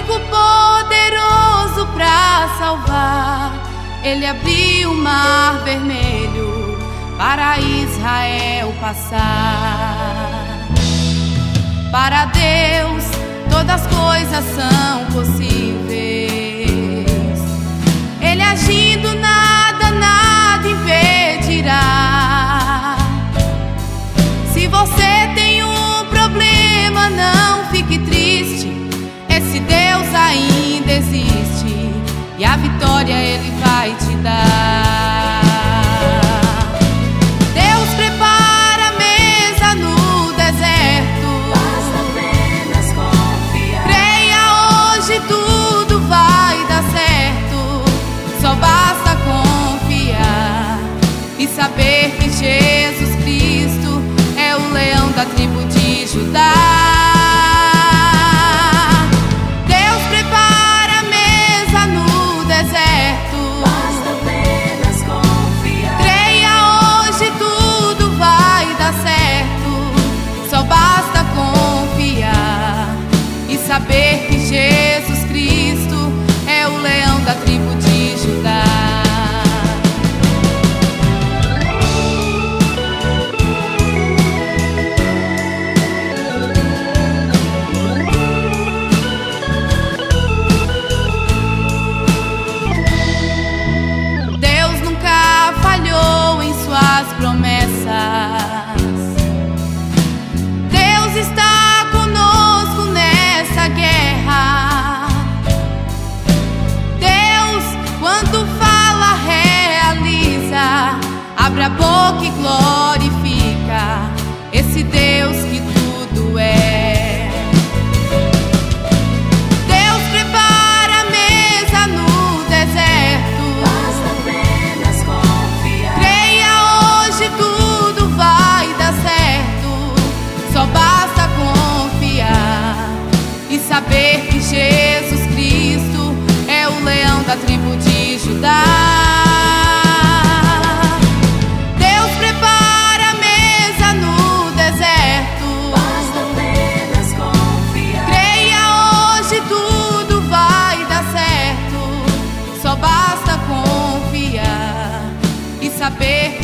único poderoso pra salvar. Ele abriu o mar vermelho para Israel passar. Para Deus todas as coisas são possíveis. Ele agindo nada impedirá. Se você tem um problema, não fique triste. Esse Deus ainda existe e a vitória Ele vai te dar. Deus prepara a mesa no deserto. Basta apenas confiar. Creia hoje, tudo vai dar certo. Só basta confiar e saber que Jesus Cristo é o leão da tribo de Judá. Deus prepara a mesa no deserto. Basta apenas confiar. Creia hoje, tudo vai dar certo. Só basta confiar e saber que Jesus Cristo é o leão da tribo de Judá. Deus nunca falhou em suas promessas. Deus está conosco nessa guerra. Deus, quando fala, realiza. Abre a boca e glorifica esse Deus que tudo é. Deus prepara a mesa no deserto. Basta apenas confiar. Creia hoje, tudo vai dar certo. Só basta confiar e saber que Jesus Cristo é o leão da tribo de Judá. Deus prepara a mesa no deserto. Basta apenas confiar. Creia hoje, tudo vai dar certo. Só basta confiar e saber